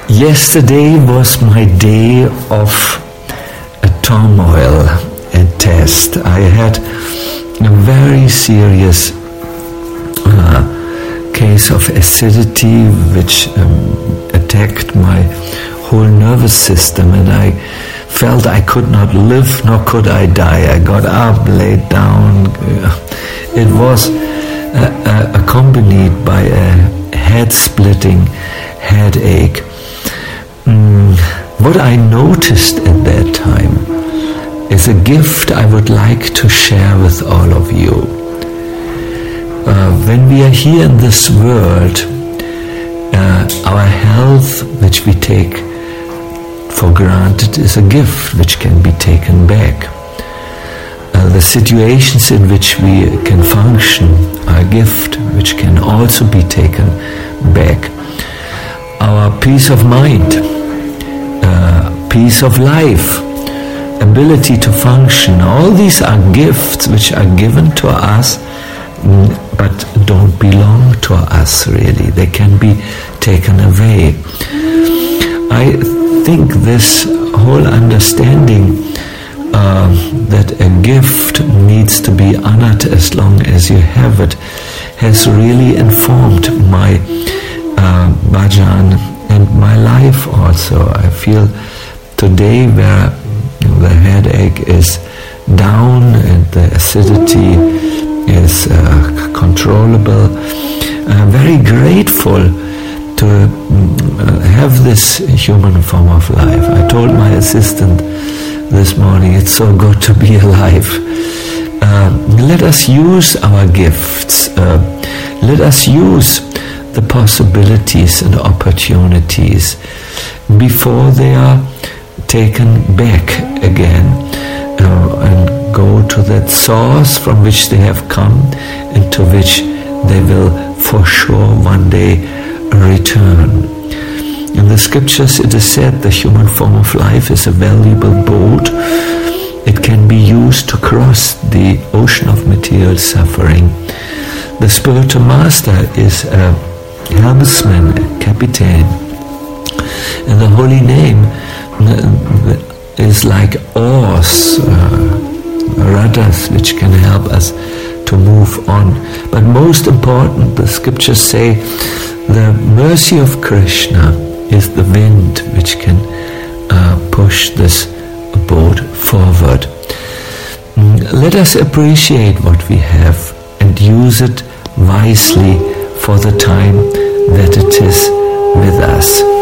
Yesterday was my day of turmoil and test. I had a very serious case of acidity which attacked my whole nervous system, and I felt I could not live nor could I die. I got up, laid down. It was accompanied by a head-splitting headache. What I noticed at that time is a gift I would like to share with all of you. When we are here in this world, our health, which we take for granted, is a gift which can be taken back. The situations in which we can function are a gift which can also be taken back. Our peace of mind, peace of life, ability to function, all these are gifts which are given to us but don't belong to us really. They can be taken away. I think this whole understanding that a gift needs to be honored as long as you have it has really informed my bhajan and my life also. I feel today where the headache is down and the acidity is controllable, I'm very grateful to have this human form of life. I told my assistant this morning, it's so good to be alive. Let us use our gifts. Let us use the possibilities and opportunities before they are taken back again, and go to that source from which they have come and to which they will for sure one day return. In the scriptures it is said the human form of life is a valuable boat. It can be used to cross the ocean of material suffering. The spiritual master is a helmsman, a captain, and the holy name is like oars, rudders which can help us to move on. But most important, the scriptures say the mercy of Krishna is the wind which can push this boat forward. Let us appreciate what we have and use it wisely for the time that it is with us.